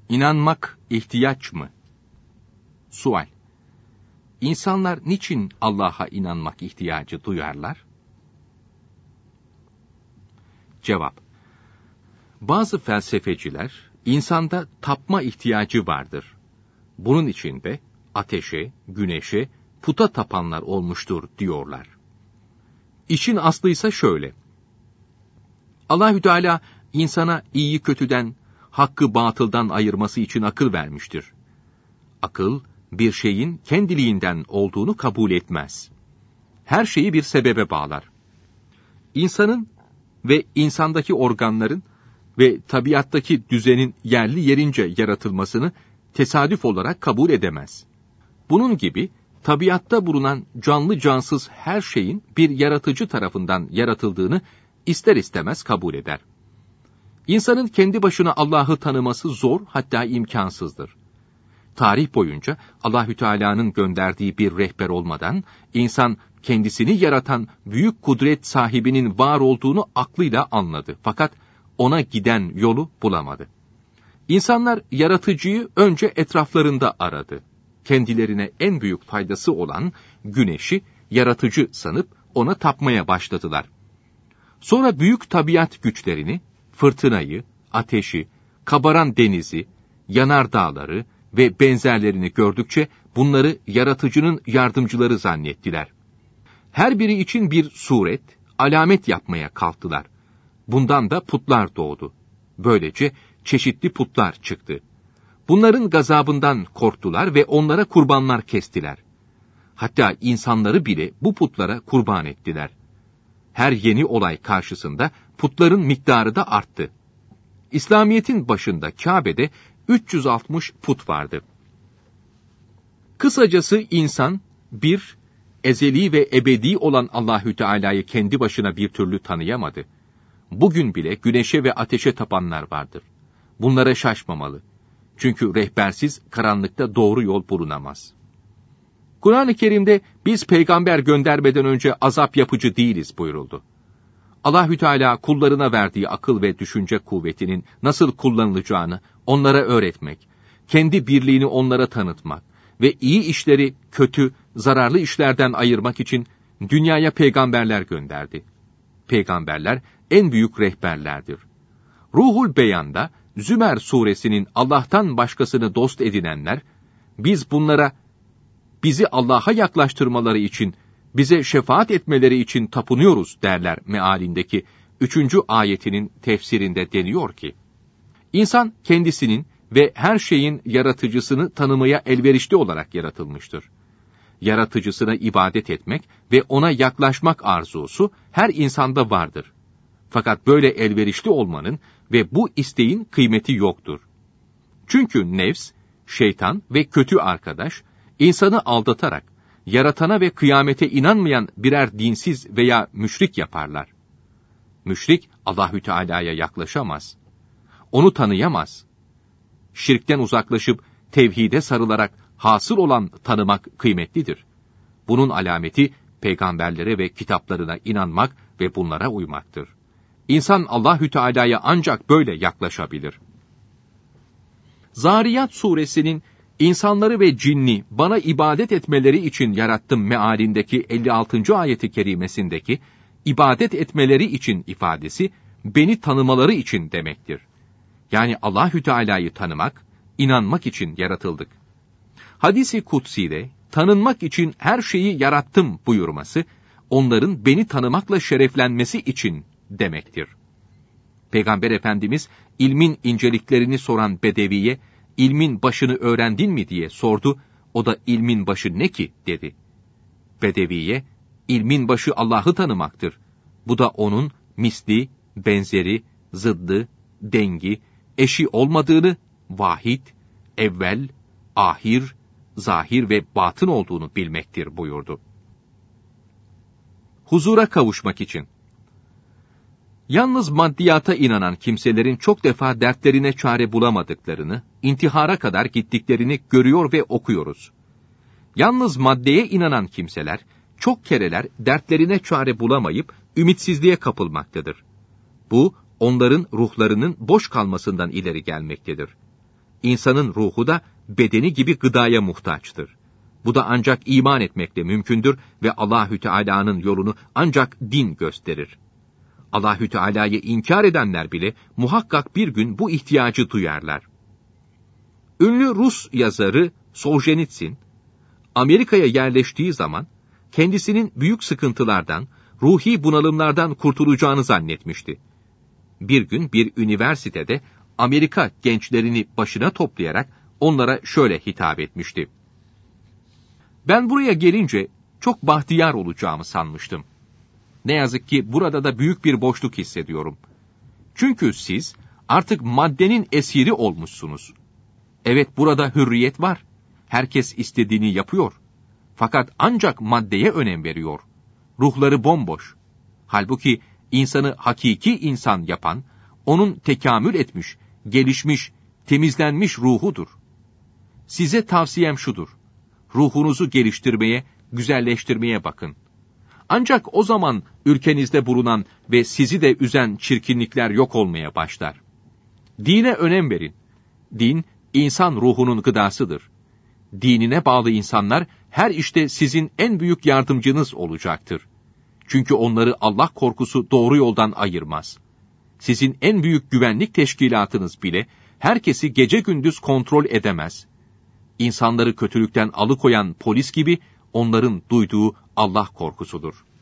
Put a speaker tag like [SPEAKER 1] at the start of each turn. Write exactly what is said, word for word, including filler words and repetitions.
[SPEAKER 1] İnanmak ihtiyaç mı? Sual: İnsanlar niçin Allah'a inanmak ihtiyacı duyarlar? Cevap: Bazı felsefeciler, insanda tapma ihtiyacı vardır. Bunun için de ateşe, güneşe, puta tapanlar olmuştur diyorlar. İşin aslı ise şöyle: Allahü Teala insana iyiyi kötüden, hakkı batıldan ayırması için akıl vermiştir. Akıl, bir şeyin kendiliğinden olduğunu kabul etmez. Her şeyi bir sebebe bağlar. İnsanın ve insandaki organların ve tabiattaki düzenin yerli yerince yaratılmasını tesadüf olarak kabul edemez. Bunun gibi, tabiatta bulunan canlı cansız her şeyin bir yaratıcı tarafından yaratıldığını ister istemez kabul eder. İnsanın kendi başına Allah'ı tanıması zor, hatta imkansızdır. Tarih boyunca Allahü Teala'nın gönderdiği bir rehber olmadan, insan kendisini yaratan büyük kudret sahibinin var olduğunu aklıyla anladı. Fakat ona giden yolu bulamadı. İnsanlar yaratıcıyı önce etraflarında aradı. Kendilerine en büyük faydası olan güneşi yaratıcı sanıp ona tapmaya başladılar. Sonra büyük tabiat güçlerini, fırtınayı, ateşi, kabaran denizi, yanardağları ve benzerlerini gördükçe bunları yaratıcının yardımcıları zannettiler. Her biri için bir suret, alamet yapmaya kalktılar. Bundan da putlar doğdu. Böylece çeşitli putlar çıktı. Bunların gazabından korktular ve onlara kurbanlar kestiler. Hatta insanları bile bu putlara kurban ettiler. Her yeni olay karşısında putların miktarı da arttı. İslamiyet'in başında Kabe'de üç yüz altmış put vardı. Kısacası insan, bir, ezeli ve ebedi olan Allahü Teala'yı kendi başına bir türlü tanıyamadı. Bugün bile güneşe ve ateşe tapanlar vardır. Bunlara şaşmamalı. Çünkü rehbersiz karanlıkta doğru yol bulunamaz. Kur'an-ı Kerim'de biz peygamber göndermeden önce azap yapıcı değiliz buyuruldu. Allahü Teala kullarına verdiği akıl ve düşünce kuvvetinin nasıl kullanılacağını onlara öğretmek, kendi birliğini onlara tanıtmak ve iyi işleri kötü, zararlı işlerden ayırmak için dünyaya peygamberler gönderdi. Peygamberler en büyük rehberlerdir. Ruhul Beyan'da Zümer suresinin Allah'tan başkasını dost edinenler, biz bunlara bizi Allah'a yaklaştırmaları için, bize şefaat etmeleri için tapınıyoruz derler mealindeki üçüncü ayetinin tefsirinde deniyor ki, İnsan kendisinin ve her şeyin yaratıcısını tanımaya elverişli olarak yaratılmıştır. Yaratıcısına ibadet etmek ve ona yaklaşmak arzusu her insanda vardır. Fakat böyle elverişli olmanın ve bu isteğin kıymeti yoktur. Çünkü nefs, şeytan ve kötü arkadaş, insanı aldatarak, yaratana ve kıyamete inanmayan birer dinsiz veya müşrik yaparlar. Müşrik, Allahü Teala'ya yaklaşamaz. Onu tanıyamaz. Şirkten uzaklaşıp, tevhide sarılarak hasıl olan tanımak kıymetlidir. Bunun alameti, peygamberlere ve kitaplarına inanmak ve bunlara uymaktır. İnsan Allahü Teala'ya ancak böyle yaklaşabilir. Zariyat suresinin insanları ve cinni bana ibadet etmeleri için yarattım mealindeki elli altıncı ayeti kerimesindeki ibadet etmeleri için ifadesi beni tanımaları için demektir. Yani Allahü Teala'yı tanımak, inanmak için yaratıldık. Hadis-i kutsi'de tanınmak için her şeyi yarattım buyurması, onların beni tanımakla şereflenmesi için demektir. Peygamber Efendimiz ilmin inceliklerini soran Bedevi'ye, ilmin başını öğrendin mi diye sordu, o da ilmin başı ne ki dedi. Bedevi'ye, ilmin başı Allah'ı tanımaktır. Bu da onun misli, benzeri, zıddı, dengi, eşi olmadığını, vahid, evvel, ahir, zahir ve batın olduğunu bilmektir buyurdu. Huzura kavuşmak için. Yalnız maddiyata inanan kimselerin çok defa dertlerine çare bulamadıklarını, intihara kadar gittiklerini görüyor ve okuyoruz. Yalnız maddeye inanan kimseler, çok kereler dertlerine çare bulamayıp ümitsizliğe kapılmaktadır. Bu, onların ruhlarının boş kalmasından ileri gelmektedir. İnsanın ruhu da bedeni gibi gıdaya muhtaçtır. Bu da ancak iman etmekle mümkündür ve Allahü Teala'nın yolunu ancak din gösterir. Allahü Teala'yı inkar edenler bile muhakkak bir gün bu ihtiyacı duyarlar. Ünlü Rus yazarı Soljenitsin, Amerika'ya yerleştiği zaman kendisinin büyük sıkıntılardan, ruhi bunalımlardan kurtulacağını zannetmişti. Bir gün bir üniversitede Amerika gençlerini başına toplayarak onlara şöyle hitap etmişti. Ben buraya gelince çok bahtiyar olacağımı sanmıştım. Ne yazık ki burada da büyük bir boşluk hissediyorum. Çünkü siz artık maddenin esiri olmuşsunuz. Evet, burada hürriyet var. Herkes istediğini yapıyor. Fakat ancak maddeye önem veriyor. Ruhları bomboş. Halbuki insanı hakiki insan yapan, onun tekamül etmiş, gelişmiş, temizlenmiş ruhudur. Size tavsiyem şudur. Ruhunuzu geliştirmeye, güzelleştirmeye bakın. Ancak o zaman ülkenizde bulunan ve sizi de üzen çirkinlikler yok olmaya başlar. Dine önem verin. Din, insan ruhunun gıdasıdır. Dinine bağlı insanlar her işte sizin en büyük yardımcınız olacaktır. Çünkü onları Allah korkusu doğru yoldan ayırmaz. Sizin en büyük güvenlik teşkilatınız bile herkesi gece gündüz kontrol edemez. İnsanları kötülükten alıkoyan polis gibi onların duyduğu Allah korkusudur.